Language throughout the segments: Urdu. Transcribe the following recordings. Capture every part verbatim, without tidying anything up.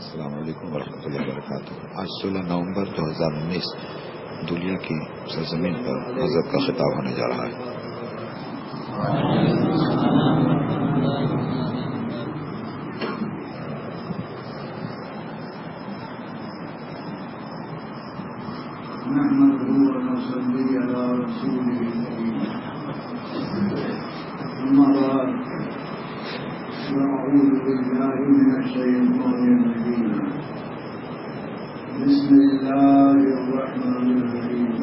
السلام علیکم ورحمۃ اللہ وبرکاتہ. آج سولہ نومبر دو ہزار انیس دنیا کی سرزمین پر حضرت کا خطاب ہونے جا رہا ہے. بسم الله الرحمن الرحيم.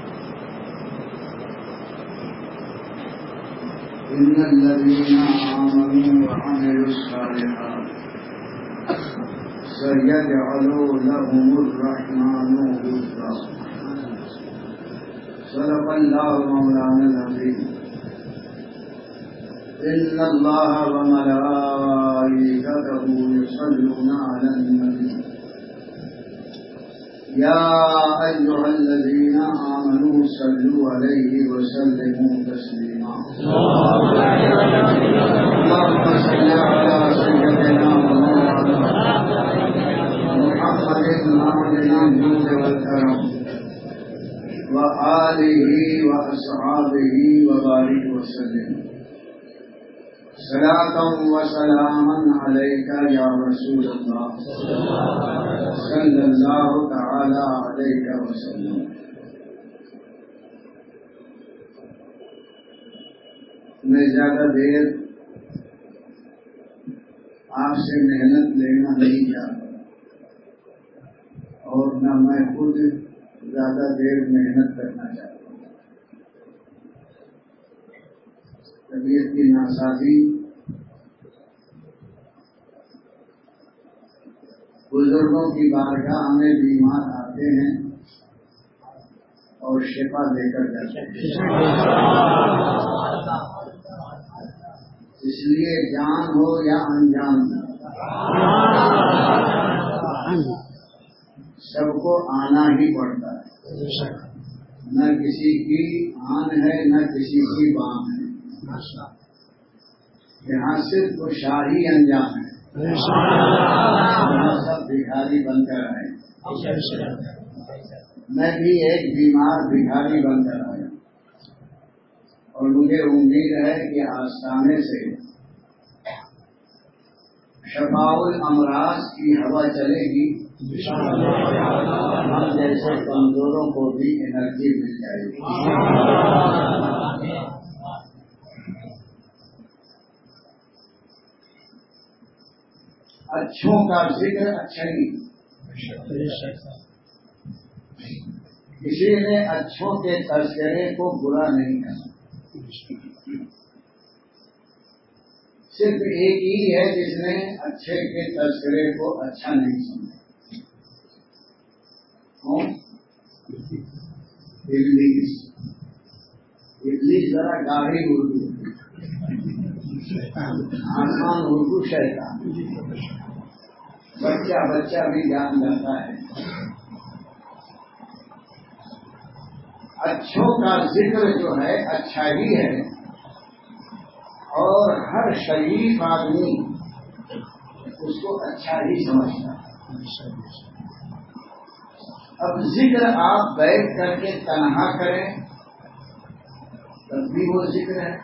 إن الذين آمنوا وعملوا الصالحات سيجعل لهم الرحمن ودا. صدق الله مولانا العظيم. إن الله وملائكته يصلون على النبي يا أيها الذين آمنوا صلوا عليه وسلموا تسليما. اللهم صل على سيدنا محمد معدن الجود والكرم وآله وأصحابه وبارك وسلم. صلاة وسلاما عليك يا رسول الله صلى الله تعالى عليك وسلم. میں زیادہ دیر آپ سے محنت لینا نہیں چاہتا اور نہ میں خود زیادہ دیر محنت کرنا چاہتا ہوں. طبیعت کی ناسازی، بزرگوں کی بارگاہ میں بیمار آتے ہیں اور شفا دے کر جاتے ہیں. اس لیے جان ہو یا انجان سب کو آنا ہی پڑتا ہے. نہ کسی کی آن ہے نہ کسی کی بان ہے. یہاں صرف وہ شاہی انجام ہے. سب بھکاری بن کر آئے. میں بھی ایک بیمار بھکاری بن کر آیا اور مجھے امید ہے کہ آستانے سے شفاء الامراض کی ہوا چلے گی. ہم جیسے کمزوروں کو بھی انرجی مل جائے گی. اچھوں کا ذکر اچھائی. کسی نے اچھوں کے تذکرے کو برا نہیں کہا. صرف ایک ہی ہے جس نے اچھے کے تذکرے کو اچھا نہیں سمجھا. ابلیس. ابلیس ذرا گاڑی اردو، آسان اردو شیطان. بچہ بچہ بھی جان جاتا ہے. اچھوں کا ذکر جو ہے اچھا ہی ہے اور ہر شریف آدمی اس کو اچھا ہی سمجھتا ہے. اب ذکر آپ بیٹھ کر کے تنہا کریں تب بھی وہ ذکر ہے.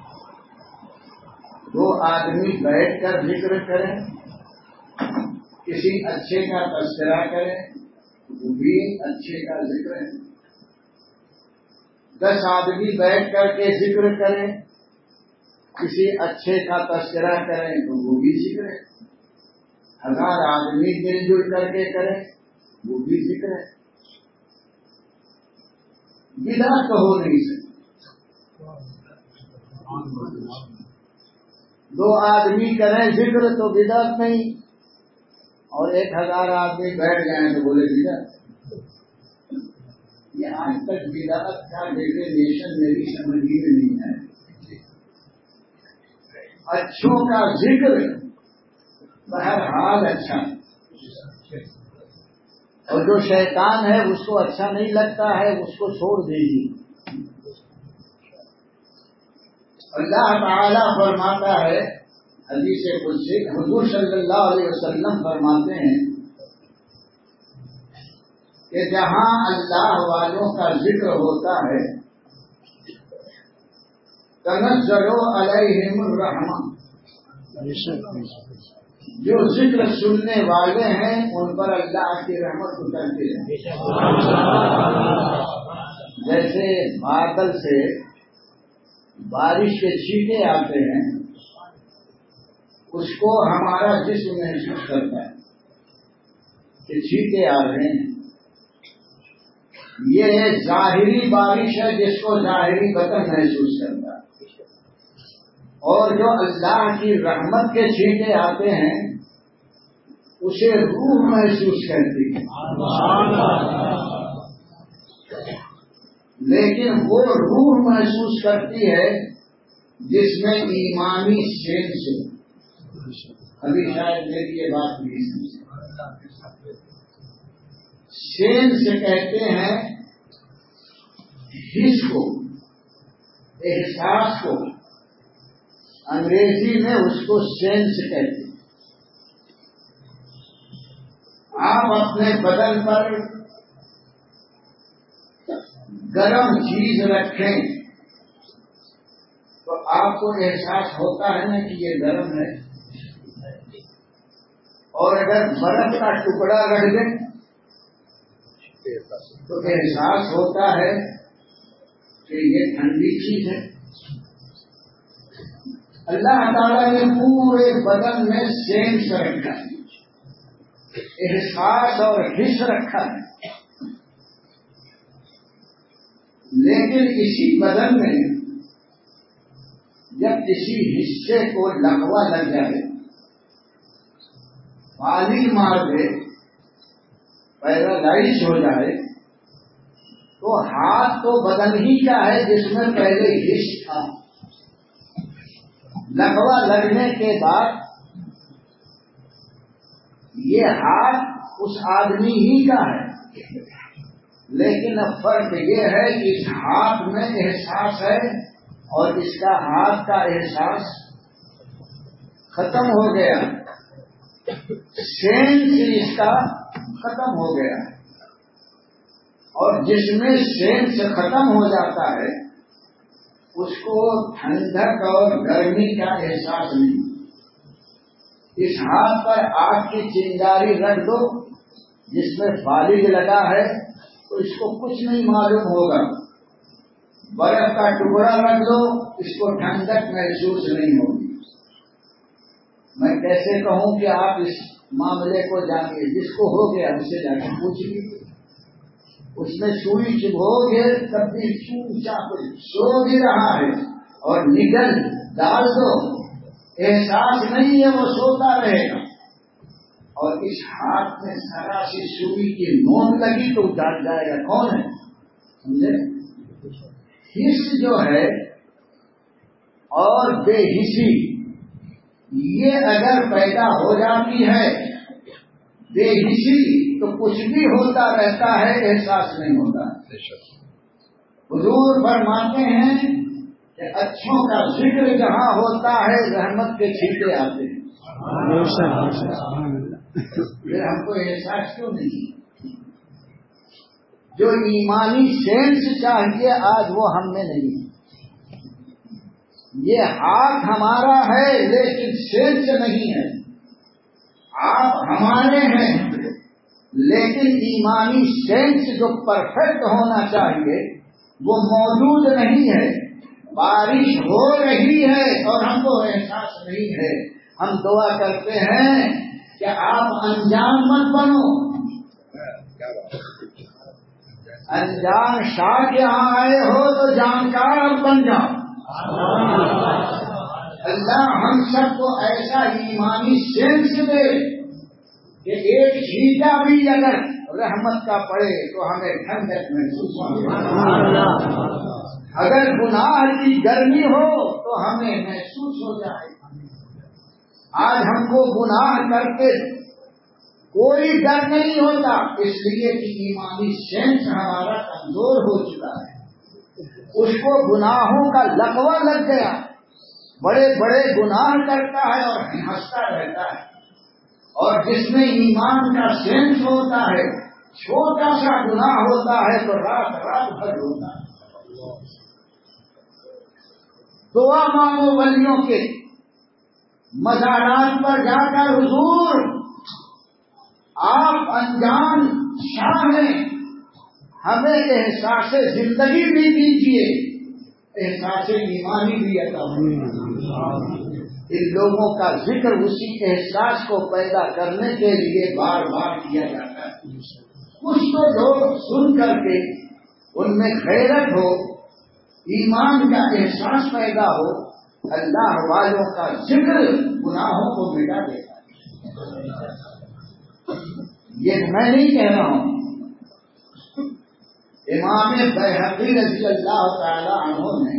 دو آدمی بیٹھ کر ذکر کریں، کسی اچھے کا تذکرہ کریں وہ بھی اچھے کا ذکر ہے. دس آدمی بیٹھ کر کے ذکر کریں، کسی اچھے کا تذکرہ کریں تو وہ بھی ذکر ہے. ہزار آدمی مل جل کر کے کریں وہ بھی ذکر ہے. بدعت تو ہو نہیں سکتی. دو آدمی کریں ذکر تو بدعت نہیں، اور ایک ہزار آدمی بیٹھ جائیں تو بولے بدعت. یہ آج تک بدعت کا ڈیفینیشن میری سمجھ میں نہیں ہے. اچھوں کا ذکر بہرحال اچھا ہے، اور جو شیطان ہے اس کو اچھا نہیں لگتا ہے اس کو چھوڑ دیجیے. اللہ تعالی فرماتا ہے حدیث قدسی حضور صلی اللہ علیہ وسلم فرماتے ہیں کہ جہاں اللہ والوں کا ذکر ہوتا ہے تنزل علیہم الرحمہ، جو ذکر سننے والے ہیں ان پر اللہ کی رحمت اترتی ہے. جیسے بادل سے بارش کے چھینٹے آتے ہیں اس کو ہمارا جسم محسوس کرتا ہے کہ چھینٹے آ رہے ہیں. یہ ظاہری بارش ہے جس کو ظاہری بدن محسوس کرتا ہے، اور جو اللہ کی رحمت کے چھینٹے آتے ہیں اسے روح محسوس کرتی ہے. لیکن وہ روح محسوس کرتی ہے جس میں ایمانی سین سے، ابھی شاید میری یہ بات نہیں سمجھے. سین سے کہتے ہیں حس کو، احساس کو، انگریزی میں اس کو سینس کہتے ہیں. آپ اپنے بدن پر گرم چیز رکھیں تو آپ کو احساس ہوتا ہے نا کہ یہ گرم ہے، اور اگر برف کا ٹکڑا رکھ دیں تو احساس ہوتا ہے کہ یہ ٹھنڈی چیز ہے. اللہ تعالیٰ نے پورے بدن میں سینس رکھا ہے، احساس اور حس رکھا ہے. لیکن اسی بدن میں جب کسی حصے کو لقوہ لگ جائے، پانی مار دے، پیرالائز ہو جائے، تو ہاتھ تو بدن ہی کا ہے جس میں پہلے حس تھا. لقوہ لگنے کے بعد یہ ہاتھ اس آدمی ہی کا ہے، لیکن اب فرق یہ ہے کہ اس ہاتھ میں احساس ہے اور اس کا ہاتھ کا احساس ختم ہو گیا. سینس اس کا ختم ہو گیا، اور جس میں سینس ختم ہو جاتا ہے اس کو ٹھنڈک اور گرمی کا احساس نہیں. اس ہاتھ پر آگ کی چنگاری رکھ دو جس میں فالج لگا ہے تو اس کو کچھ نہیں معلوم ہوگا. برف کا ٹکڑا رکھ دو، اس کو ٹھنڈک محسوس نہیں ہوگی. میں کیسے کہوں کہ آپ اس معاملے کو جانیے؟ جس کو ہو گیا اس سے جا کے پوچھیے. اس میں سوئی چبھو گے تب بھی چونچا کچھ سو بھی رہا ہے اور نگل ڈال دو، احساس نہیں ہے، وہ سوتا رہے گا. اور اس ہاتھ میں ذرا سی سوئی کی نوک لگی تو ڈال جائے گا. کون ہے؟ سمجھے؟ حس جو ہے اور بے حسی، یہ اگر پیدا ہو جاتی ہے بے حسی تو کچھ بھی ہوتا رہتا ہے، احساس نہیں ہوتا. حضور فرماتے ہیں کہ اچھوں کا ذکر جہاں ہوتا ہے رحمت کے چھینٹے آتے ہیں. پھر ہم کو احساس کیوں نہیں؟ جو ایمانی سینس چاہیے آج وہ ہم میں نہیں. یہ ہاتھ ہمارا ہے لیکن سینس نہیں ہے. آپ ہمارے ہیں لیکن ایمانی سینس جو پرفیکٹ ہونا چاہیے وہ موجود نہیں ہے. بارش ہو رہی ہے اور ہم کو احساس نہیں ہے. ہم دعا کرتے ہیں کہ آپ انجان مت بنو. انجان شاہ کے یہاں آئے ہو تو جانکار بن جاؤ. اللہ ہم سب کو ایسا ایمانی سینس دے کہ ایک چھینٹا بھی اگر رحمت کا پڑے تو ہمیں ٹھنڈک محسوس ہو. اگر گناہ کی گرمی ہو تو ہمیں محسوس ہو جائے. آج ہم کو گناہ کرتے کوئی ڈر نہیں ہوتا، اس لیے کہ ایمانی سینس ہمارا کمزور ہو چکا ہے. اس کو گناہوں کا لقوہ لگ گیا. بڑے بڑے گناہ کرتا ہے اور ہنستا رہتا ہے، اور جس میں ایمان کا سینس ہوتا ہے چھوٹا سا گناہ ہوتا ہے تو رات رات بھر ہوتا ہے۔ دعا مانگو ولیوں کے مزارات پر جا کر، حضور آپ انجان شاہ ہیں، ہمیں احساس زندگی بھی دیجیے، احساس ایمانی بھی عطا فرمائیے۔ ان لوگوں کا ذکر اسی احساس کو پیدا کرنے کے لیے بار بار کیا جاتا ہے۔ کچھ تو لوگ سن کر کے ان میں غیرت ہو، ایمان کا احساس پیدا ہو، اللہ والوں کا ذکر گناہوں کو مٹا دیتا ہے۔ یہ میں نہیں کہہ رہا ہوں، امام بیہقی رضی اللہ تعالی عنہ نے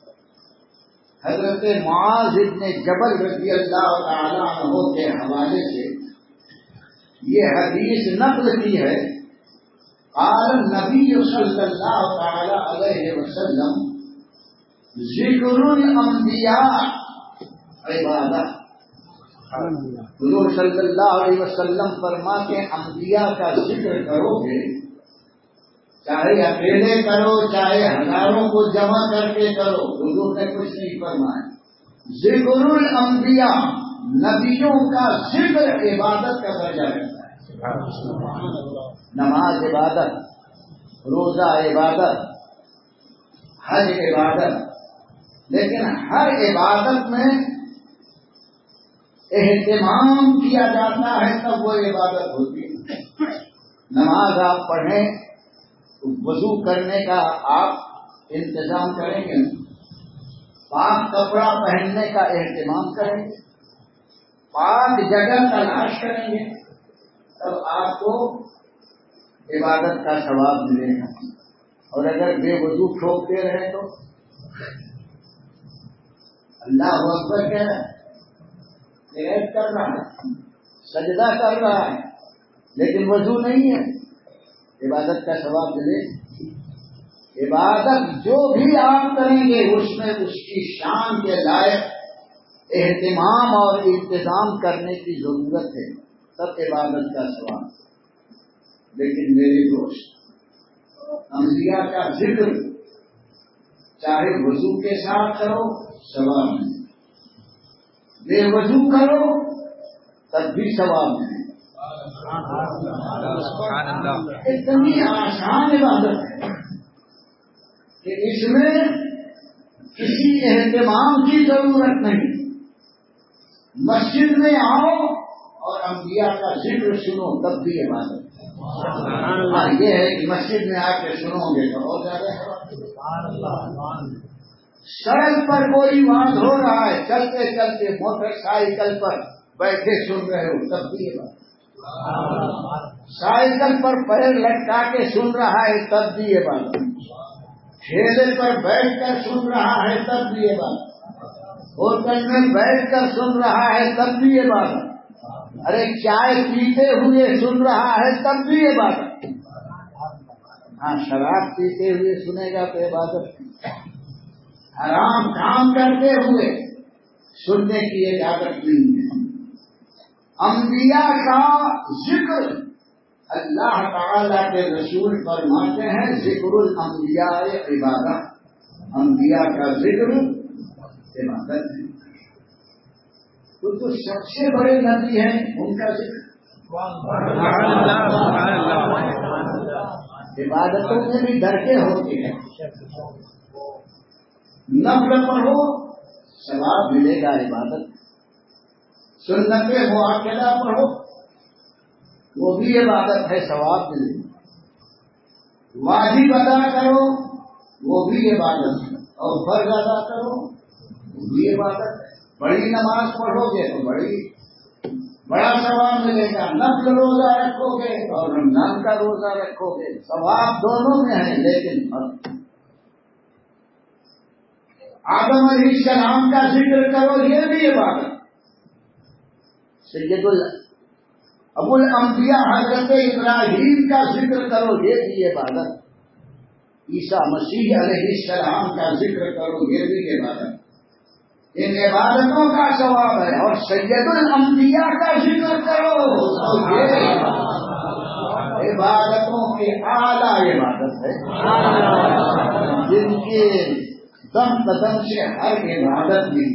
حضرت معاذ بن جبل رضی اللہ تعالی عنہ کے حوالے سے یہ حدیث نقل کی ہے۔ قال النبی صلی اللہ تعالی علیہ وسلم ذکر الانبیاء عبادت۔ حضور صلی اللہ علیہ وسلم فرماتے ہیں انبیاء کا ذکر کرو گے، چاہے اکیلے کرو چاہے ہزاروں کو جمع کر کے کرو، حضور نے کچھ نہیں فرمایا۔ ذکر الانبیاء، نبیوں کا ذکر عبادت کا درجہ رہتا ہے۔ نماز عبادت، روزہ عبادت، حج عبادت، لیکن ہر عبادت میں اہتمام کیا جاتا ہے تب وہ عبادت ہوتی ہے۔ نماز آپ پڑھیں، وضو کرنے کا آپ انتظام کریں گے، پاک کپڑا پہننے کا اہتمام کریں گے، پاک جگہ تلاش کریں گے، تب آپ کو عبادت کا ثواب ملے گا۔ اور اگر بے وضو ٹھوکتے رہے تو اللہ اکبر کہہ رہا ہے، نیت کر رہا ہے، سجدہ کر رہا ہے، لیکن وضو نہیں ہے، عبادت کا ثواب ملے۔ عبادت جو بھی آپ کریں گے اس میں اس کی شان کے لائق اہتمام اور انتظام کرنے کی ضرورت ہے، تب عبادت کا ثواب۔ لیکن میرے دوست، انبیاء کا ذکر چاہے وضو کے ساتھ کرو ثواب ملے، بے وضو کرو تب بھی ثواب ملے۔ اتنی آسان عبادت ہے کہ اس میں کسی اہتمام کی ضرورت نہیں۔ مسجد میں آؤ اور انبیاء کا ذکر سنو تب بھی عبادت ہے۔ ہاں یہ ہے کہ مسجد میں آ کے سنو گے تو اور زیادہ ہے۔ سڑک پر کوئی بات ہو رہا ہے، چلتے چلتے موٹر سائیکل پر بیٹھے سن رہے ہو تب بھی عبادت، سائیکل پر پیر لٹکا کے سن رہا ہے تب بھی عبادت، ٹھیلے پر بیٹھ کر سن رہا ہے تب بھی عبادت، ہوٹل میں بیٹھ کر سن رہا ہے تب بھی عبادت، ارے چائے پیتے ہوئے سن رہا ہے تب بھی عبادت۔ ہاں شراب پیتے ہوئے سنے گا تو عبادت، حرام کام کرتے ہوئے سننے کی اجازت نہیں ہے۔ انبیاء کا ذکر اللہ تعالیٰ کے رسول فرماتے ہیں ذکر الانبیاء عبادت، انبیاء کا ذکر عبادت ہے۔ تو جو سب سے بڑے نبی ہیں ان کا ذکر عبادتوں میں بھی درجے ہوتے ہیں، نفل پڑھو ثواب ملے گا عبادت، سنت مؤکدہ پڑھو وہ بھی عبادت ہے ثواب ملے گا، واجب ادا کرو وہ بھی عبادت ہے، اور فرض ادا کرو وہ بھی عبادت ہے۔ بڑی نماز پڑھو گے تو بڑی بڑا ثواب ملے گا، نفل روزہ رکھو گے اور رمضان کا روزہ رکھو گے، ثواب دونوں میں ہے لیکن فرق۔ آدم علیہ السلام کا ذکر کرو یہ بھی عبادت، سید ابو الانبیاء حضرت ابراہیم کا ذکر کرو یہ بھی عبادت، عیسیٰ مسیح علیہ السلام کا ذکر کرو یہ بھی عبادت، ان عبادتوں کا ثواب ہے. اور سید الانبیاء کا ذکر کرو تو یہ عبادتوں کی اعلیٰ عبادت ہے، جن کے دم قدم سے ہر عبادت ملی،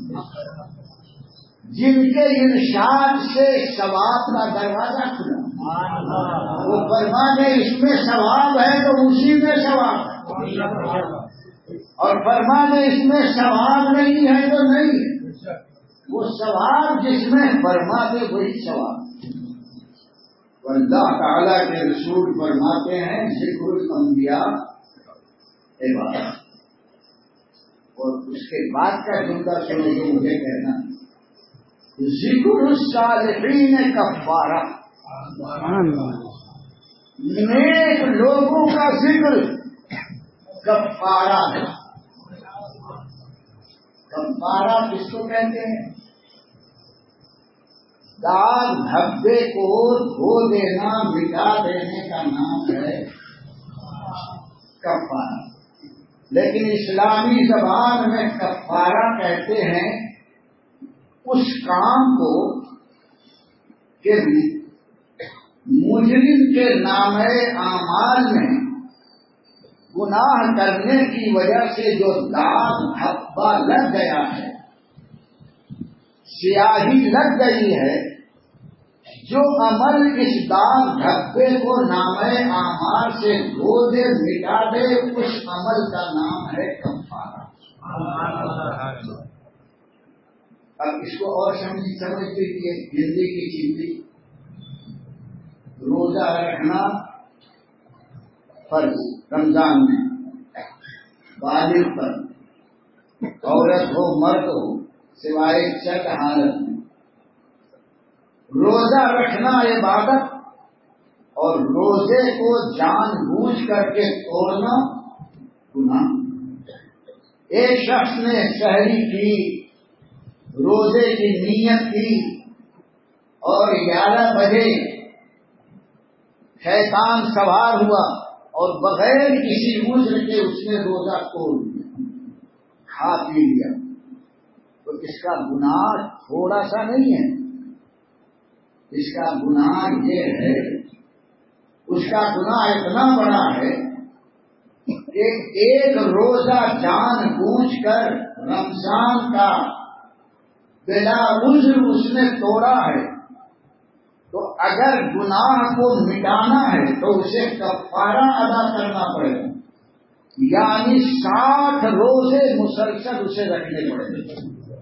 جن کے ارشاد سے ثواب کا دروازہ کھلا. وہ فرمانے اس میں ثواب ہے تو اسی میں ثواب ہے، اور فرمانے اس میں ثواب نہیں ہے تو نہیں ہے. وہ ثواب جس میں فرماتے وہی ثواب. اللہ تعالیٰ کے رسول فرماتے ہیں ذکر الانبیاء عبادت. اور اس کے بعد کا جملہ سنو جو مجھے کہنا، ذکر الصالحین کفارہ. نیک لوگوں کا ذکر کفارہ ہے. کفارہ کس کو کہتے ہیں؟ داغ دھبے کو دھو دینا، مٹا دینے کا نام ہے کفارہ. لیکن اسلامی زبان میں کفارہ کہتے ہیں اس کام کو کہ مجرم کے نام اعمال میں گناہ کرنے کی وجہ سے جو داغ دھبا لگ گیا ہے، سیاہی لگ گئی ہے، جو عمل اس داغ دھبے کو نام اعمال سے دھو دے مٹا دے، اس عمل کا نام ہے کفارہ. اب اس کو اور سمجھ سمجھ لیجیے. ہندی کی چیزی روزہ رکھنا فرض رمضان میں، بالغ پر، عورت ہو مرد ہو، سوائے شک حالت میں. روزہ رکھنا عبادت، اور روزے کو جان بوجھ کر کے توڑنا گناہ. ایک شخص نے سحری کی، روزے کی نیت کی، اور گیارہ بجے شیطان سوار ہوا اور بغیر کسی عذر کے اس نے روزہ توڑ دیا، کھا پی لیا، تو اس کا گناہ تھوڑا سا نہیں ہے. اس کا گناہ یہ ہے، اس کا گناہ اتنا بڑا ہے کہ ایک روزہ جان بوجھ کر رمضان کا بلا عذر اس نے توڑا ہے. تو اگر گناہ کو مٹانا ہے تو اسے کفارہ ادا کرنا پڑے گا، یعنی ساٹھ روزے مسلسل اسے رکھنے پڑے گا.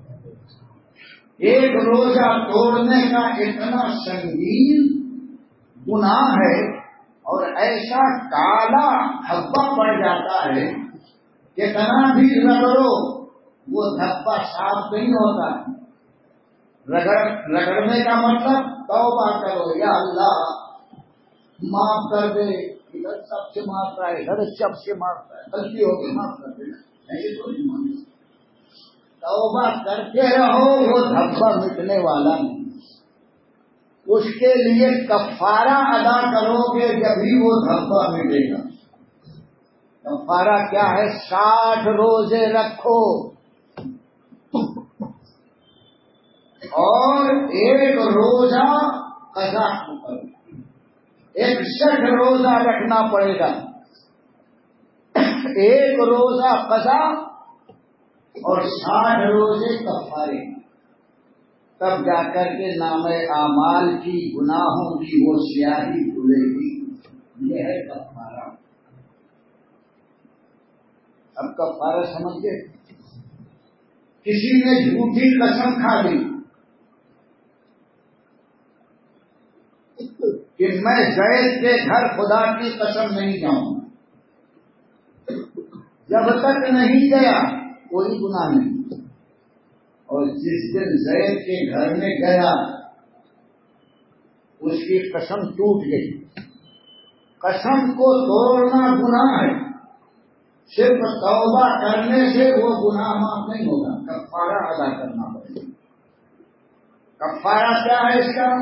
ایک روزہ توڑنے کا اتنا سنگین گناہ ہے، اور ایسا کالا دھبا پڑ جاتا ہے کہ کتنا بھی رگڑو وہ دھبا صاف نہیں ہوتا. رگڑ رگڑنے کا مطلب توبہ کرو، یا اللہ معاف کر دے، ادھر سب سے مارتا ہے، ادھر سب سے مارتا ہے، غلطی ہو کے معاف کر دے. ایسے تو نہیں مانتے. توبہ کرتے رہو، وہ دھبا مٹنے والا نہیں. اس کے لیے کفارہ ادا کرو گے جبھی وہ دھبا مٹے گا. کفارہ کیا ہے؟ ساٹھ روزے رکھو اور ایک روزہ قضا کرو. اکسٹھ روزہ رکھنا پڑے گا، ایک روزہ قضا اور ساٹھ روزے کفارے. تب جا کر کے نام اعمال کی، گناہوں کی وہ سیاہی کھلے گی. یہ ہے کفارہ. اب کفارہ سمجھ گئے؟ کسی نے جھوٹی قسم کھا لی کہ میں زید کے گھر خدا کی قسم نہیں جاؤں، جب تک نہیں گیا کوئی گناہ نہیں. اور جس دن زید کے گھر میں گیا اس کی قسم ٹوٹ گئی. قسم کو توڑنا گناہ ہے، صرف توبہ کرنے سے وہ گناہ معاف نہیں ہوگا، کفارہ ادا کرنا پڑے گا. کفارہ کیا ہے اس کا؟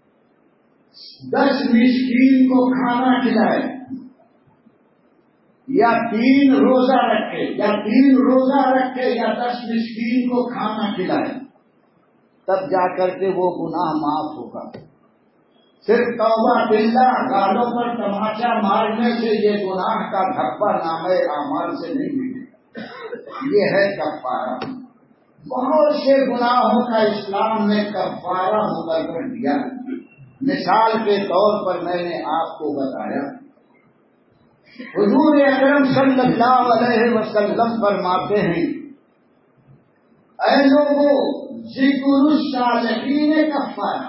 دس مسکین کو کھانا کھلائے، یا تین روزہ رکھے یا تین روزہ رکھے یا دس مسکین کو کھانا کھلائے، تب جا کر کے وہ گناہ معاف ہوگا۔ صرف توبہ باللہ گالوں پر تماچا مارنے سے یہ گناہ کا دھبا نامہ اعمال سے نہیں ملے گا، یہ ہے کفارہ۔ بہت سے گناہوں کا اسلام نے کفارہ مقرر دیا۔ مثال کے طور پر میں نے آپ کو بتایا، حضور اکرم صلی اللہ علیہ وسلم فرماتے ہیں، اے لوگوں ذکر الصالحین کفارہ،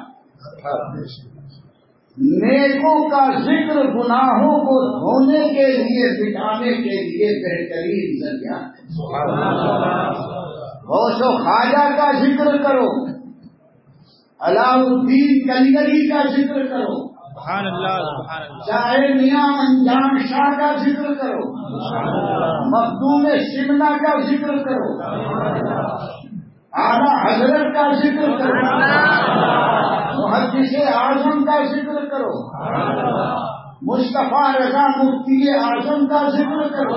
نیکوں کا ذکر گناہوں کو دھونے کے لیے مٹانے کے لیے بہترین ذریعہ ہے۔ غوث و خواجہ کا ذکر کرو، علاء الدین کلگری کا ذکر کرو، سبحان اللہ سبحان اللہ، چاہے میاں انجان شاہ کا ذکر کرو، مخدوم شملہ کا ذکر کرو، اعلیٰ حضرت کا ذکر کرو، محدث اعظم کا ذکر کرو، مصطفیٰ رضا مفتی اعظم کا ذکر کرو،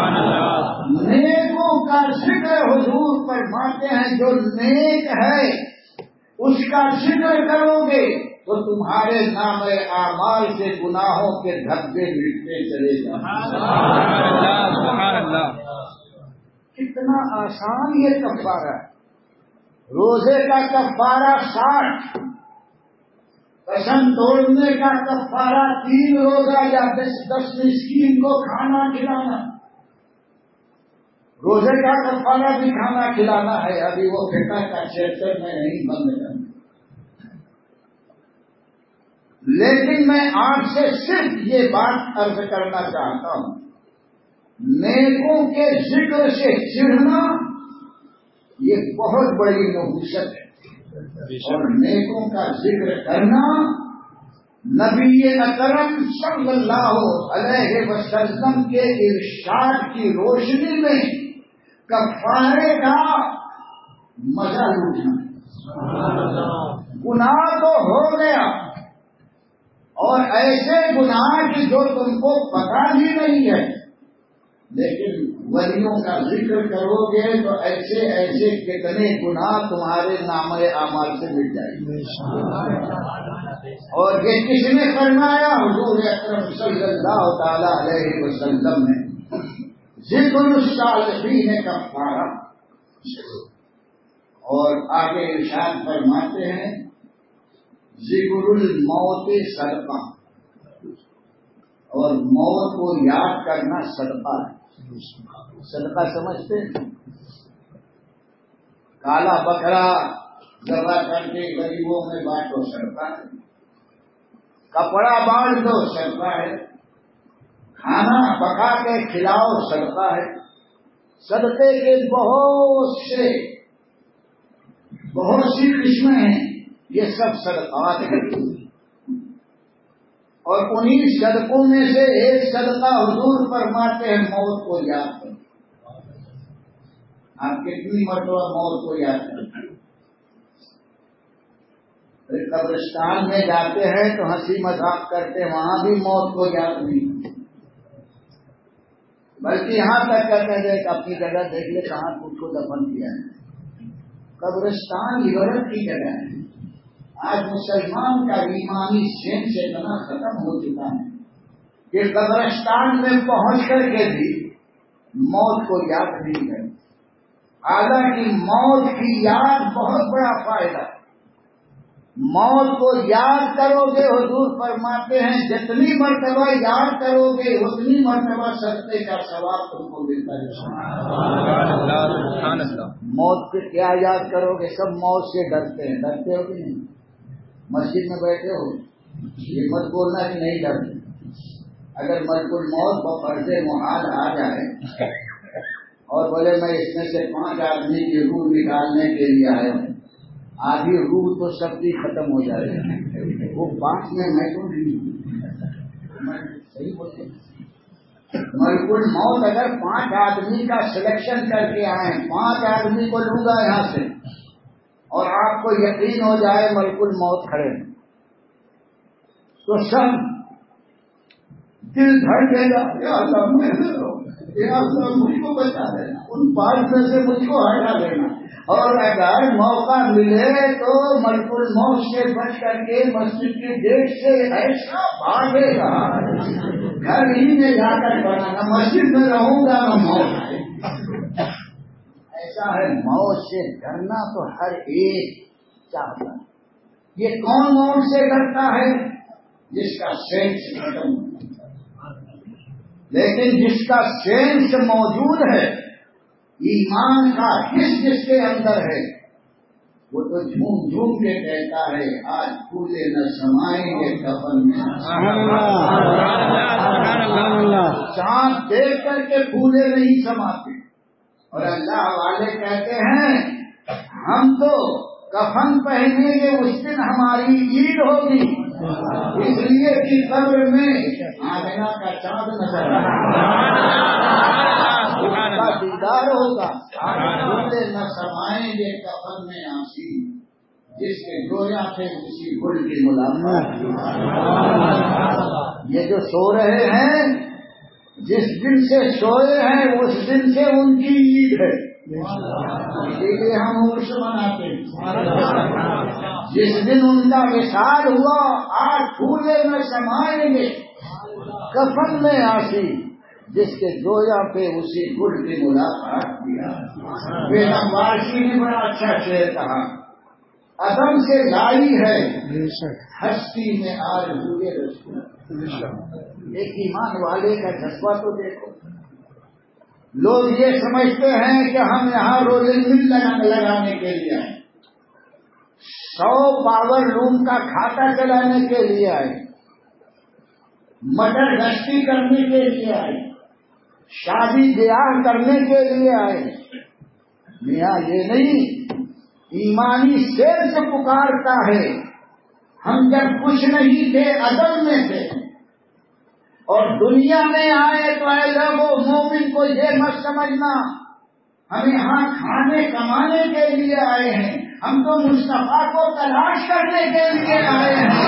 نیکوں کا ذکر حضور فرماتے ہیں جو نیک ہے اس کا ذکر کرو گے تو تمہارے نام اعمال سے گناہوں کے دھبے مٹتے چلے جائیں۔ سبحان اللہ، کتنا آسان یہ کفارہ ہے۔ روزے کا کفارہ ساٹھ، قسم توڑنے کا کفارہ تین روزہ یا دس دس مسکین کو کھانا کھلانا، روزے کا کفارہ بھی کھانا کھلانا ہے۔ ابھی وہ فقہ کا چیپٹر میں نہیں بند کرنا، لیکن میں آپ سے صرف یہ بات عرض کرنا چاہتا ہوں، نیکوں کے ذکر سے چڑھنا یہ بہت بڑی نحوست ہے، اور نیکوں کا ذکر کرنا نبی اکرم صلی اللہ علیہ وسلم کے ارشاد کی روشنی میں کفارے کا مزہ لوٹنا۔ گناہ تو ہو گیا، اور ایسے گناہ کی جو تم کو پتا ہی نہیں ہے، لیکن ولیوں کا ذکر کرو گے تو ایسے ایسے کتنے گناہ تمہارے نام اعمال سے مل جائیں گے۔ اور یہ کس نے فرمایا؟ حضور اکرم صلی اللہ تعالی علیہ وسلم نے، ذکر الصالحین کفارہ۔ اور آگے ارشاد فرماتے ہیں، ذکر الموت صدقہ، اور موت کو یاد کرنا صدقہ ہے۔ صدقہ سمجھتے ہیں؟ کالا بکرا ذبح کر کے غریبوں میں بانٹو صدقہ ہے، کپڑا بانٹ دو صدقہ ہے، کھانا پکا کے کھلاؤ صدقہ ہے۔ صدقے کے بہت سے بہت سی قسمیں ہیں، یہ سب صدقات ہیں، اور انہی صدقوں میں سے ایک صدقہ حضور فرماتے ہیں موت کو یاد کرو۔ آپ کتنی مرتبہ موت کو یاد کرتے ہیں؟ قبرستان میں جاتے ہیں تو ہنسی مذاق کرتے ہیں، وہاں بھی موت کو یاد نہیں، بلکہ یہاں تک کہتے ہیں کہ اپنی جگہ دیکھ لے کہاں خود کو دفن کیا ہے۔ قبرستان عبرت کی جگہ ہے۔ آج مسلمان کا ایمانی سین سے اتنا ختم ہو چکا ہے کہ قبرستان میں پہنچ کر کے بھی موت کو یاد نہیں کرے، حالانکہ موت کی یاد بہت بڑا فائدہ ہے۔ موت کو یاد کرو گے، حضور فرماتے ہیں جتنی مرتبہ یاد کرو گے اتنی مرتبہ صدقے کا ثواب تم کو ملتا ہے۔ موت سے کیا یاد کرو گے؟ سب موت سے ڈرتے ہیں، ڈرتے ہو کہ نہیں؟ مسجد میں بیٹھے ہو، یہ مت بولنا کہ نہیں ڈرتے۔ اگر ملک الموت بفرض محال آ جائے اور بولے میں اس میں سے پانچ آدمی کی روح نکالنے کے لیے آیا ہوں، آدھی روح تو سب کی ختم ہو جائے گی، وہ پانچ میں میں تو نہیں صحیح بولتے۔ ملک الموت اگر پانچ آدمی کا سلیکشن کر کے آئے، پانچ آدمی کو لوں گا یہاں سے، اور آپ کو یقین ہو جائے ملک الموت کھڑے، تو سب دل دھڑکے گا، یا اللہ یا اللہ مجھ کو بچا دینا، ان پانچ میں سے مجھ کو ہٹا دینا۔ اور اگر موقع ملے تو ملک الموت سے بچ کر کے مسجد کی گیٹ سے ایسا بھاگے گا، گھر ہی میں جا کر بنانا، مسجد میں رہوں گا نہ موت۔ ایسا ہے، موت سے ڈرنا تو ہر ایک چاہتا ہے۔ یہ کون موت سے ڈرتا ہے؟ جس کا سینس ختم ہو، لیکن جس کا سینس موجود ہے، ایمان کا حص جس کے اندر ہے، وہ تو جھوم جھوم کے کہتا ہے آج پھولے نہ سمائیں گے کفن میں، چاند دیکھ کر کے پھولے نہیں سماتے۔ اور اللہ والے کہتے ہیں ہم تو کفن پہنیں گے، اس دن ہماری عید ہوگی، اس لیے کہ قبر میں آمنہ کا چاند نظر کا دیدار ہوگا۔ پھولے نہ سمائیں گے کفن میں آنسی، جس کے گویا تھے اسی گل کی ملاقات۔ یہ جو سو رہے ہیں، جس دن سے سوئے ہیں اس دن سے ان کی عید ہے، اسی لیے ہم عرس مناتے ہیں۔ جس دن ان کا وصال ہوا، آج پھولے میں سمائیں گے کفن میں آسی، جس کے گویا پہ اسی گل کی ملاقات کیا۔ بیگم وارسی نے بڑا اچھا شعر کہا، عدم سے لائی ہے ہستی میں آرزوئے رسول۔ ایک ایمان والے کا جذبہ تو دیکھو۔ لوگ یہ سمجھتے ہیں کہ ہم یہاں رولنگ مل لگانے کے لیے آئے، سو پاور لوم کا کھاتا چلانے کے لیے آئے، مٹر گشتی کرنے کے لیے آئے، شادی بیاہ کرنے کے لیے آئے۔ میاں یہ نہیں، ایمانی سیر سے پکارتا ہے۔ ہم جب کچھ نہیں تھے، عدم میں تھے، اور دنیا میں آئے تو اے لوگوں مومن کو یہ مت سمجھنا ہم یہاں کھانے کمانے کے لیے آئے ہیں، ہم تو مصطفیٰ کو تلاش کرنے کے لیے آئے ہیں۔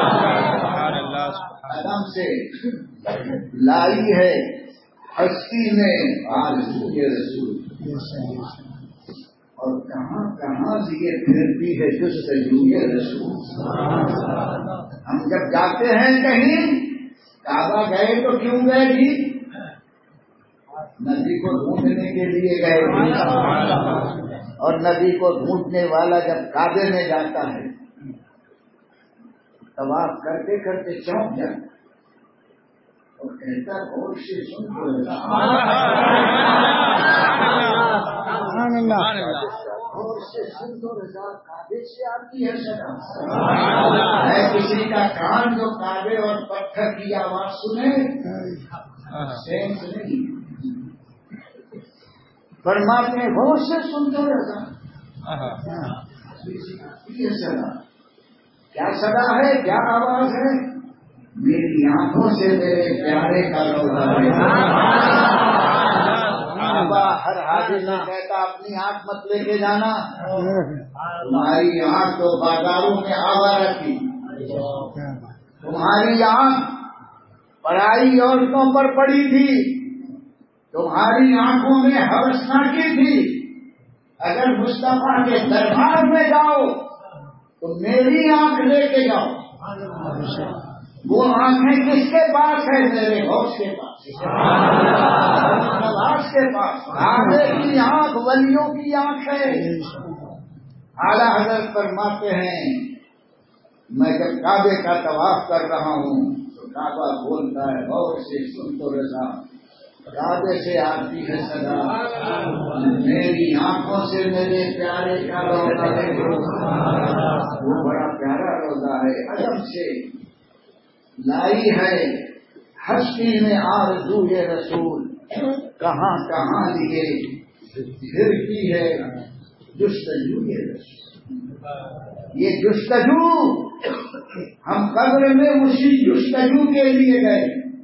عدم سے لائی ہے ہستی میں آرزوئے رسول، اور کہاں کہاں لیے پھرتی ہے جستجوئے رسول۔ ہم جب جاتے ہیں کہیں، کعبہ گئے تو کیوں گئے جی؟ نبی کو ڈھونڈنے کے لیے گئے تھے، اور نبی کو ڈھونڈنے والا جب کعبے میں جاتا ہے، طواف کرتے کرتے چونک جاتا اور کہتا غور سے سن کو غور سے سن تو رضا کعبے سے آتی ہے صدا ہے، کسی کا کان جو کعبے اور پتھر کی آواز سنے، سینس نہیں فرماتے ہیں غور سے سن تو رضا یہ صدا کیا صدا ہے، کیا آواز ہے؟ میری آنکھوں سے میرے پیارے کا روزہ ہر حاضر میں کہتا اپنی آنکھ مت لے کے جانا، تمہاری آنکھ تو بازاروں میں آوارہ تھی، تمہاری آنکھ پرائی عورتوں پر پڑی تھی، تمہاری آنکھوں میں ہوسناکی تھی۔ اگر مصطفیٰ کے دربار میں جاؤ تو میری آنکھ لے کے جاؤ۔ وہ آنکھیں کس کے پاس ہے؟ میرے غوث کے پاس، نواز کے پاس۔ کعبے کی آنکھ ولیوں کی آنکھ ہے۔ اعلیٰ حضرت فرماتے ہیں میں جب کعبے کا طواف کر رہا ہوں تو کعبہ بولتا ہے غور سے سن تو رضا، کعبے سے آتی ہے صدا، میری آنکھوں سے میرے پیارے کا روزہ ہے۔ وہ بڑا پیارا روزہ ہے، عدم سے لائی ہے ہستی میں آرزوئے رسول، کہاں کہاں لیے پھرتی ہے جستجوئے رسول۔ یہ جستجو ہم قبر میں اسی جستجو کے لیے گئے۔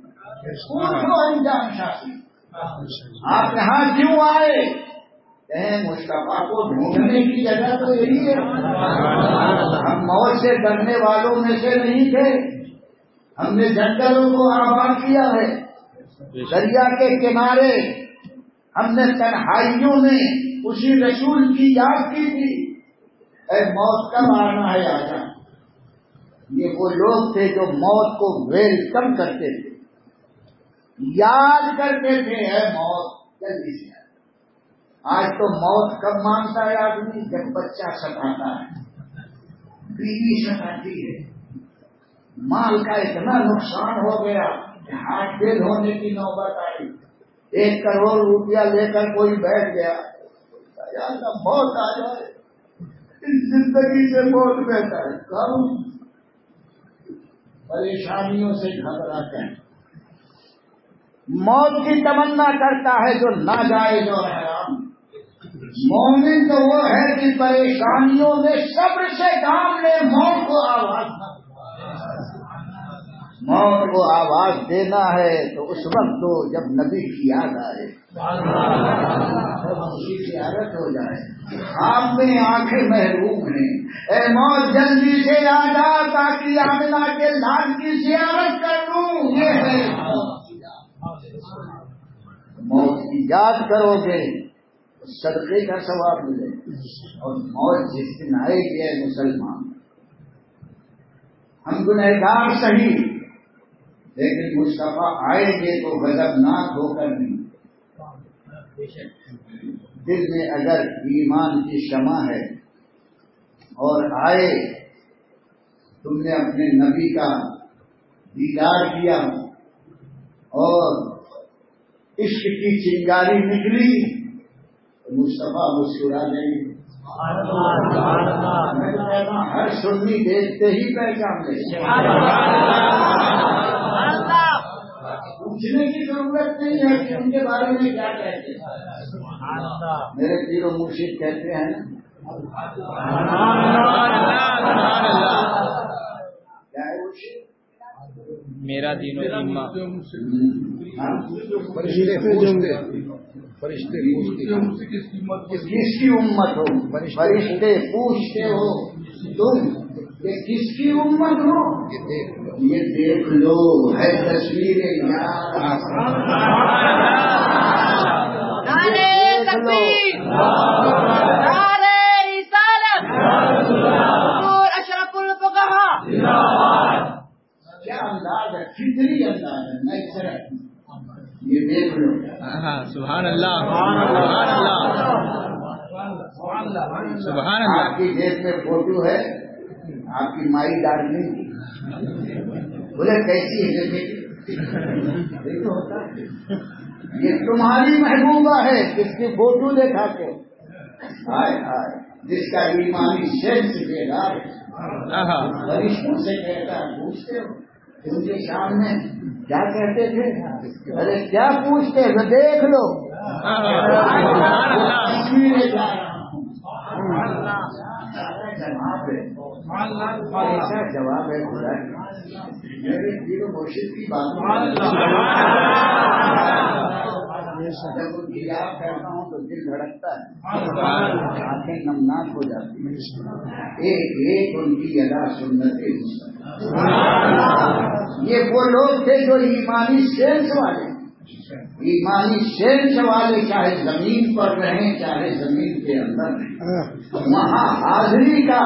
انجام شاسی آپ یہاں کیوں آئے؟ کہیں مصطفیٰ کو ڈھونڈنے کی جگہ تو یہی ہے، ہم موت سے ڈرنے والوں میں سے نہیں تھے، ہم نے جنگلوں کو آباد کیا ہے، دریا کے کنارے ہم نے تنہائیوں میں اسی رسول کی یاد کی تھی، اے موت کب آنا ہے آجا۔ یہ وہ لوگ تھے جو موت کو ویلکم کرتے تھے، یاد کرتے تھے اے موت جلدی سے۔ آج تو موت کب مانگتا ہے آدمی؟ جب بچہ ستاتا ہے، بیوی ستاتی ہے، مال کا اتنا نقصان ہو گیا کہ ہارٹ فیل ہونے کی نوبت آئی، ایک کروڑ روپیہ لے کر کوئی بیٹھ گیا، یا موت آ جائے، اس زندگی سے موت بہتر ہے۔ کم پریشانیوں سے گھبرا کر موت کی تمنا کرتا ہے جو ناجائز اور حرام۔ مومن تو وہ ہے کہ پریشانیوں میں صبر سے کام لے، موت کو آواز نہ موت کو آواز دینا ہے تو اس وقت تو جب نبی کی یاد آئے، خوشی کی عادت ہو جائے، آپ میں آنکھیں محروم ہیں، اے موت جلدی سے آ جا تاکہ آمنہ کے لال کی زیارت کر لوں۔ یہ ہے موت کی یاد کرو گے صدقے کا ثواب ملے، اور موت جس دن آئے گی ہے مسلمان، ہم گنہگار صحیح لیکن مصطفیٰ آئیں گے تو غضبناک ہو کر نہیں۔ دل میں اگر ایمان کی شمع ہے اور آئے، تم نے اپنے نبی کا دیدار کیا اور عشق کی چنگاری نکلی، مصطفیٰ مسکرا دیں گے۔ ہر سنی دیکھتے ہی پہچان لے، پوچھنے کی ضرورت نہیں ہے کہ ان کے بارے میں کیا کہتے ہیں۔ میرے پیر و مرشد کہتے ہیں کیا ہے مرشد؟ میرا دین و ایمان فرشتے کس کی امت ہو؟ فرشتے پوچھتے ہو تم کہ کس کی امت ہو؟ یہ دیکھ لو ہے تصویر یار، نعرے تکبیر، نعرے رسالت، حضور اشرف الفقہا۔ کیا انداز ہے، فطری انداز ہے، میں طرح یہ دیکھ لو۔ سبحان اللہ، سبحان اللہ، سبحان اللہ۔ آپ کی جیب میں فوٹو ہے آپ کی مائی ڈالنے کی، بولے کیسی ہے ہوتا ہے، یہ تمہاری محبوبہ ہے جس کی فوٹو دکھا کے آئے آئے، جس کا ایمانی سینس بیدار ہے، فرشتوں سے کہتا ہے پوچھتے ہو ان کے سامنے کیا کہتے تھے؟ ارے کیا پوچھتے ہو دیکھ لو، جواب ہے ایسا جواب ہے خدا میرے پیر و مرشد کی بات۔ جب ان کی یاد کرتا ہوں تو دل دھڑکتا ہے، آنکھیں نمناک ہو جاتی ہیں، ایک ایک ان کی ادا سنت ہے۔ یہ وہ لوگ تھے جو ایمانی سینس والے، ایمانی سینس والے چاہے زمین پر رہیں چاہے زمین کے اندر رہیں، وہاں حاضری کا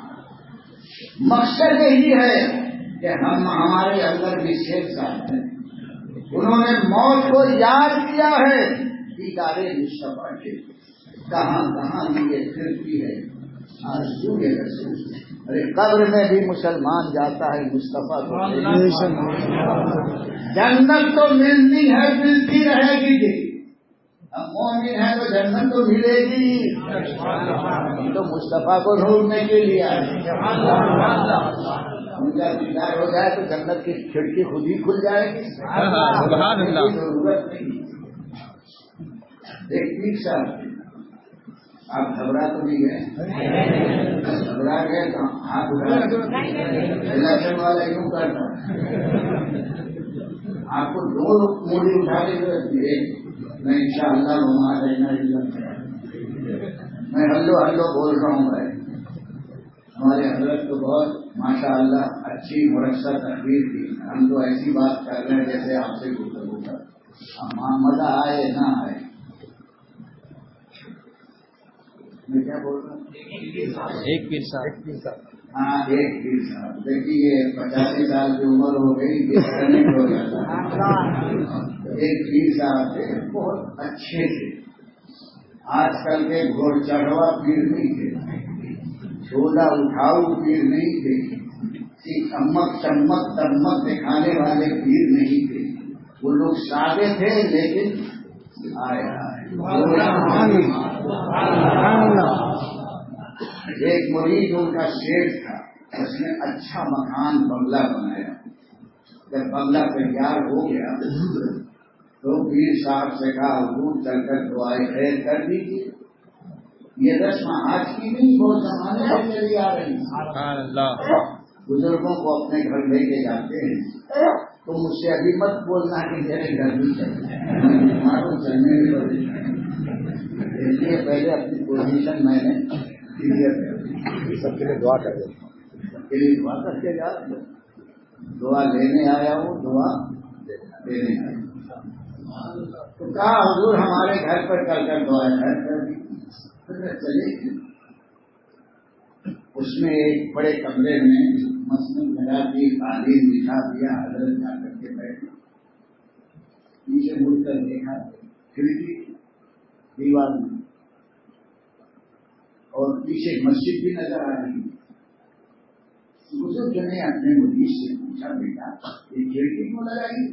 مقصد یہی ہے کہ ہم ہمارے اندر بھی سینس آتے ہیں۔ انہوں نے موت کو یاد کیا ہے، دیدار مصطفیٰ کے کہاں کہاں یہ پھرتی ہے آرزو رسول۔ ارے قبر میں بھی مسلمان جاتا ہے مصطفیٰ کو، جنت تو ملتی ہے ملتی رہے گی جی، اب مومن ہے تو جنت تو ملے گی، تو مصطفیٰ کو ڈھونڈنے کے لیے آئے، ان کا دیدار ہو جائے تو جنت کی کھڑکی خود ہی کھل جائے گی، سبحان اللہ۔ ضرورت نہیں۔ ایک پیر صاحب آپ گھبرا تو نہیں گئے؟ گھبرا گئے تو ہاتھ اٹھا الیکشن والا یوں کرتا آپ کو دو موڑی اٹھا کے میں ان شاء اللہ وہاں رہنا، میں ہلو ہلو بول رہا ہوں بھائی، ہمارے حضرت تو بہت ماشاء اللہ اچھی مرکزہ تقریر تھی. ہم تو ایسی بات کر رہے ہیں جیسے آپ سے گفتگو کر. مزہ آئے نہ آئے. میں کیا بول رہا ہوں؟ ایک پیر صاحب. ہاں ایک پیر صاحب. دیکھیے پچاسی سال کی عمر ہو گئی ہو جاتا. ایک پیر صاحب تھے بہت اچھے تھے. آج کل کے گھوڑ چڑھوا پیر نہیں تھے, چھولا اٹھاؤ پیر نہیں تھے, چمک چمک دمک دکھانے والے پیر نہیں تھے. وہ لوگ سادے تھے لیکن آئے ایک مرید ان کا شیخ تھا, اس نے اچھا مکان بنگلہ بنایا. جب بنگلہ تیار ہو گیا تو پیر صاحب سے کہا حضور چل کر دعائیں خیر کر دیجیے. یہ رسم آج کی نہیں, بہت زمانے سے چلی آ رہی ہے. بزرگوں کو اپنے گھر لے کے جاتے ہیں تو مجھ سے ابھی مت بولنا کہ میرے گھر بھی چلے معلوم چلنے میں. اس لیے پہلے اپنی پوزیشن میں نے کلیئر کر دی. سب کے لیے دعا کر دیں, سب کے لیے دعا کر کے جا. دعا لینے آیا ہوں, دعا دینے آیا. تو کہا حضور ہمارے گھر پر کل کر دعا خیر کر دی. چلے اس میں ایک بڑے کمرے میں مسجد لگا دی, قالین بچھا دیا. حضرت جا کر کے بیٹھے, پیچھے مڑ کر دیکھا کھڑکی دیوار میں, اور پیچھے مسجد بھی نظر آ رہی. بزرگ نے اپنے مریض سے پوچھا بیٹا یہ کھڑکی کیوں لگائی؟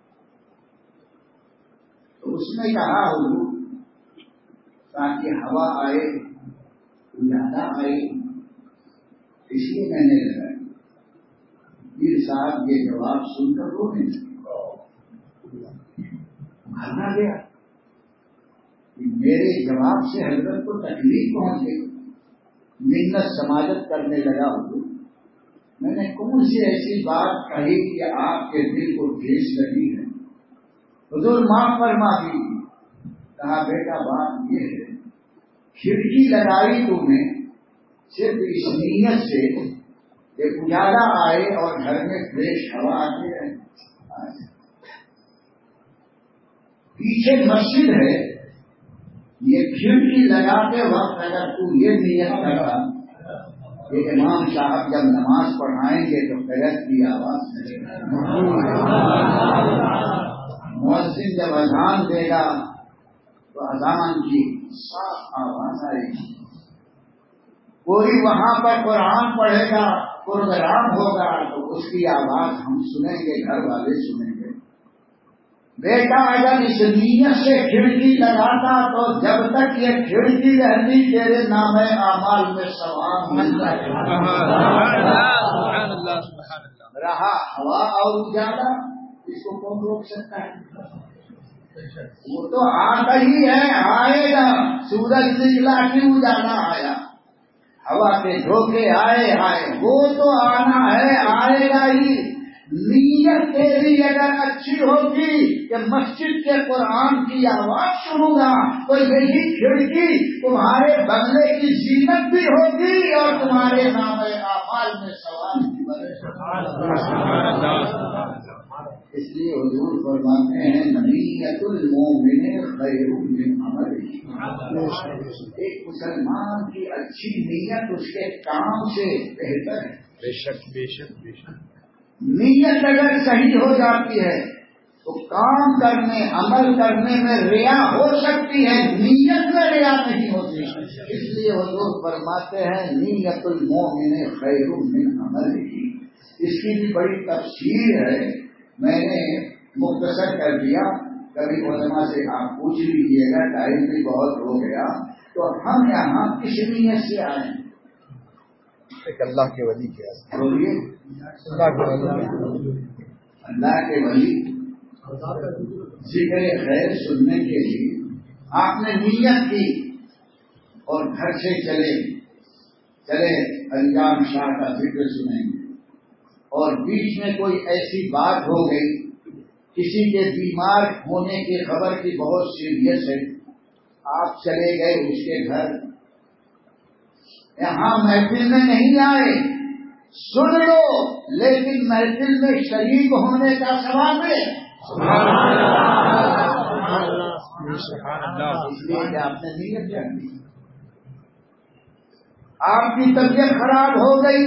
تو اس نے کہا حضور تاکہ ہوا آئے, اجالا آئے, اس لیے میں نے لگائی. پیر صاحب یہ جواب سن کر رونے لگے, بھاگا گیا. میرے جواب سے حضرت کو تکلیف پہنچ گئی. منت سماجت کرنے لگا. حضور میں نے کون سی ایسی بات کہی کہ آپ کے دل کو ٹھیس لگی ہے؟ حضور معاف فرما دی. کہا بیٹا بات یہ ہے کھڑکی لگائی تو نے صرف اس نیت سے کہ اجالا آئے اور گھر میں فریش ہوا آتی رہے. پیچھے مسجد ہے, یہ کھڑکی لگاتے وقت اگر تو یہ نیت کرتا کہ امام صاحب جب نماز پڑھائیں گے تو فجر کی آواز کرے گا, مؤذن جب اذان دے گا تو اذان کی صاف آواز آئے گی, کوئی وہاں پر قرآن پڑھے گا, پروگرام ہوگا تو اس کی آواز ہم سنیں گے, گھر والے سنیں گے. بیٹا اگر اس نیت سے کھڑکی لگاتا تو جب تک یہ کھڑکی رہتی تیرے نام اعمال میں ثواب ملتا رہا. ہوا اور اجالا اس کو کون روک سکتا ہے؟ وہ تو آتا ہی ہے, آئے گا. سورج نکلا کہ اجالا آیا, ہوا کے جھونکے آئے آئے, وہ تو آنا ہے, آئے گا ہی. نیت تیری اگر اچھی ہوگی کہ مسجد کے قرآن کی آواز سنوں گا تو یہی کھڑکی تمہارے بنگلے کی زینت بھی ہوگی اور تمہارے نام اعمال میں ثواب بھی بنے گا. اس لیے حضور فرماتے ہیں نیت المومن خیر من عملہ. ایک مسلمان کی اچھی نیت اس کے کام سے بہتر ہے. بے شک بے شک بے شک. نیت اگر صحیح ہو جاتی ہے تو کام کرنے عمل کرنے میں ریا ہو سکتی ہے, نیت میں ریا نہیں ہوتی. اس لیے حضور فرماتے ہیں نیت المومن خیر من عملہ. اس کی بھی بڑی تفصیل ہے, میں نے مختصر کر دیا. کبھی علماء سے آپ پوچھ لیجیے گا, ٹائم بھی بہت ہو گیا. تو ہم یہاں کس نیت سے آئے؟ ایک اللہ کے ولی کے بولیے. اللہ کے ولی ذکر خیر سننے کے لیے آپ نے نیت کی اور گھر سے چلے چلے انجام شاہ کا ذکر سنیں گے, اور بیچ میں کوئی ایسی بات ہو گئی, کسی کے بیمار ہونے کی خبر کی بہت سیریس ہے, آپ چلے گئے اس کے گھر, یہاں محفل میں نہیں آئے، سن لو لیکن محفل میں شریک ہونے کا ثواب ہے۔ اس لیے کہ آپ نے نیت کر دی، آپ کی طبیعت خراب ہو گئی،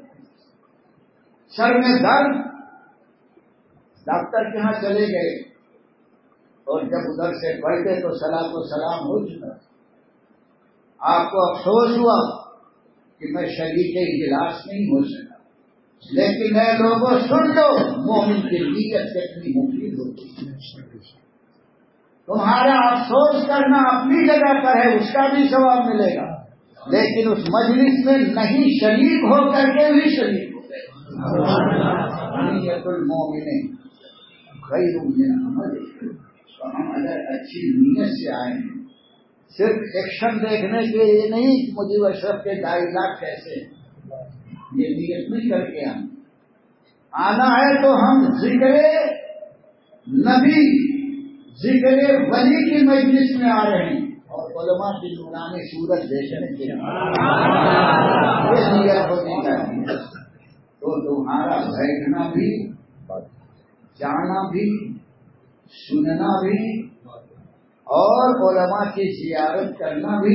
سر میں درد، ڈاکٹر کے یہاں چلے گئے اور جب ادھر سے بیٹھے تو صلاۃ و سلام ہو چکا، آپ کو افسوس ہوا کہ میں شریک اجلاس نہیں ہو سکا، لیکن اے لوگوں سن لو، مومن کی نیت کتنی مفید ہوتی ہے۔ تمہارا افسوس کرنا اپنی جگہ پر ہے، اس کا بھی ثواب ملے گا، لیکن اس مجلس میں نہیں شریک ہو کر کے بھی شریک ہو گئے۔ نیت المومن خیر من عمل، تو ہم اگر اچھی نیت سے آئے ہیں، صرف ایکشن دیکھنے کے لیے نہیں کہ مجھے اشرف کے ڈائلاگ کیسے، یہ نیت نہیں کر کے آنا آنا ہے تو ہم ذکر نبی ذکر ولی کی مجلس میں آ رہے ہیں اور علماء کی نورانی صورت دیکھنے کے لیے نیت ہونے چاہیے۔ تو تمہارا بیٹھنا بھی، جانا بھی، سننا بھی اور علماء کی زیارت کرنا بھی،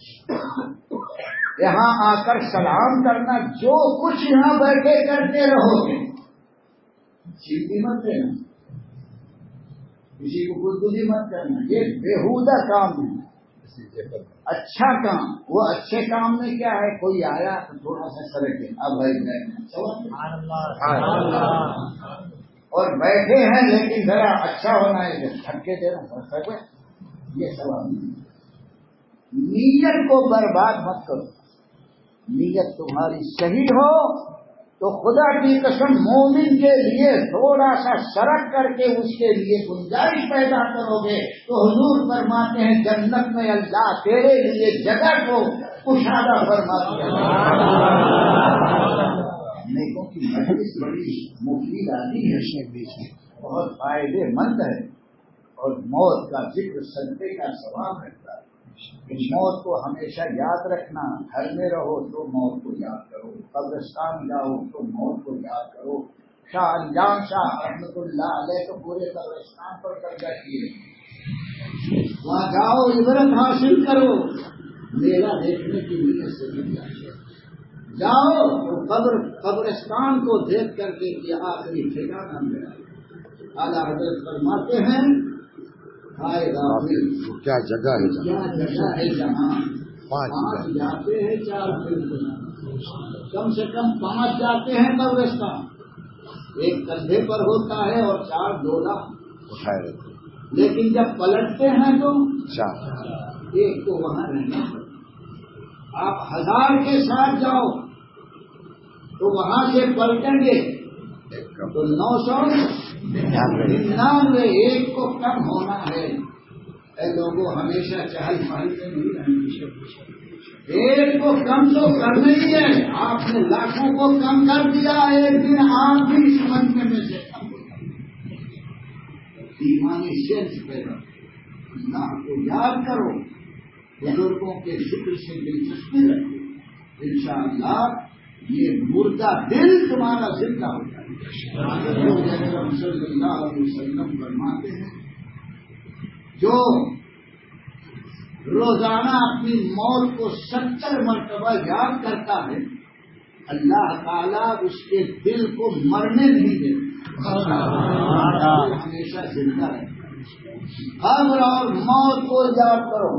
یہاں آ کر سلام کرنا، جو کچھ یہاں بیٹھے کرتے رہو گے، چیزیں مت دینا، کسی کو بدبودی مت کرنا، یہ بےہودہ کام ہے۔ اچھا کام، وہ اچھے کام میں کیا ہے، کوئی آیا تو تھوڑا سا سرک ہے، اب اور بیٹھے ہیں لیکن ذرا اچھا ہونا ہے، تھکے دینا، یہ سوال نہیں۔ نیت کو برباد مت کرو، نیت تمہاری صحیح ہو تو خدا کی قسم مومن کے لیے تھوڑا سا سرک کر کے اس کے لیے گنجائش پیدا کرو گے تو حضور فرماتے ہیں جنت میں اللہ تیرے لیے جگہ کو کشادہ فرماتے ہیں۔ نیکوں کی مجلس بڑی مفید آدمی ہے، بہت فائدے مند ہے، اور موت کا ذکر صدقے کا ثواب رکھتا ہے۔ موت کو ہمیشہ یاد رکھنا، گھر میں رہو تو موت کو یاد کرو، قبرستان جاؤ تو موت کو یاد کرو۔ شاہ انجام شاہ رحمت اللہ علیہ تو پورے قبرستان پر قبضہ کیے، وہاں جاؤ عبرت حاصل کرو، میلہ دیکھنے کی نیت سے مل جائے، جاؤ تو قبر قبرستان کو دیکھ کر کے یہ آخری ٹھکانہ میرا۔ اعلیٰ حضرت فرماتے ہیں کیا جگہ ہے، کیا جگہ ہے جہاں پانچ جاتے ہیں، چار کم سے کم پانچ جاتے ہیں قبرستان، ایک کندھے پر ہوتا ہے اور چار ڈولا اٹھائے رہتے، لیکن جب پلٹتے ہیں تو چار، ایک تو وہاں رہنا پڑتا۔ آپ ہزار کے ساتھ جاؤ تو وہاں سے پلٹیں گے تو نو سو ننانوے، ایک کو کم ہونا ہے۔ اے لوگوں ہمیشہ چہل پہل میں نہیں رہنا، ایک کو کم تو کرنا ہی ہے۔ آپ نے لاکھوں کو کم کر دیا، ایک دن آپ بھی سمجھنے میں سے کم ہوگا۔ ایمانی سینس پیدا، اللہ کو یاد کرو، بزرگوں کے ذکر سے دلچسپی رکھو، انشاءاللہ یہ مردہ دل تمہارا زندہ ہو جائے گا۔ صلی اللہ علیہ وسلم فرماتے ہیں جو روزانہ اپنی موت کو ستر مرتبہ یاد کرتا ہے، اللہ تعالیٰ اس کے دل کو مرنے نہیں دیتا، ہمیشہ زندہ رہتا۔ قبر اور موت کو یاد کرو۔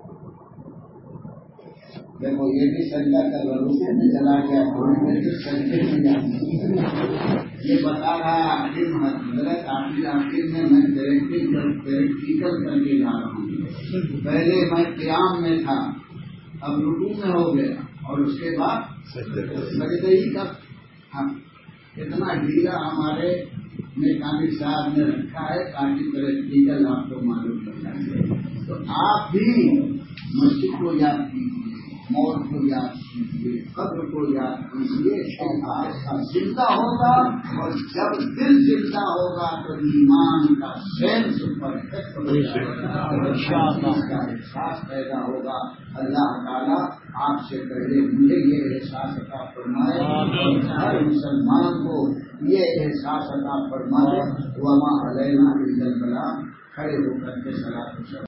دیکھو یہ بھی سجدہ کر رہا، اسے میں چلا گیا، تھوڑی دیر سے سجدے میں جاتا، یہ بتا رہا ہے آخر حضرت آخر آخر میں میں پریکٹیکل کر کے جا رہا ہوں، پہلے میں قیام میں تھا، اب رکوع میں ہو گیا اور اس کے بعد سجدے ہی کا۔ ہاں اتنا ڈھیلا ہمارے میکانک صاحب نے رکھا ہے تاکہ پریکٹیکل آپ کو معلوم کرنا ہے۔ تو آپ بھی مسجد کو یاد کیجیے، موت کو یاد کیجیے، قبر کو یاد کیجیے، آپ کا زندہ ہوگا، اور جب دل زندہ ہوگا تو ایمان کا سینس پرفیکٹ ہو جائے گا، کا احساس پیدا ہوگا۔ اللہ تعالیٰ آپ سے پہلے مجھے یہ احساس عطا فرمائے اور ہر مسلمان کو یہ احساس عطا فرمائے۔ وما علینا الا البلاغ۔ کھڑے ہو کر کے صلاۃ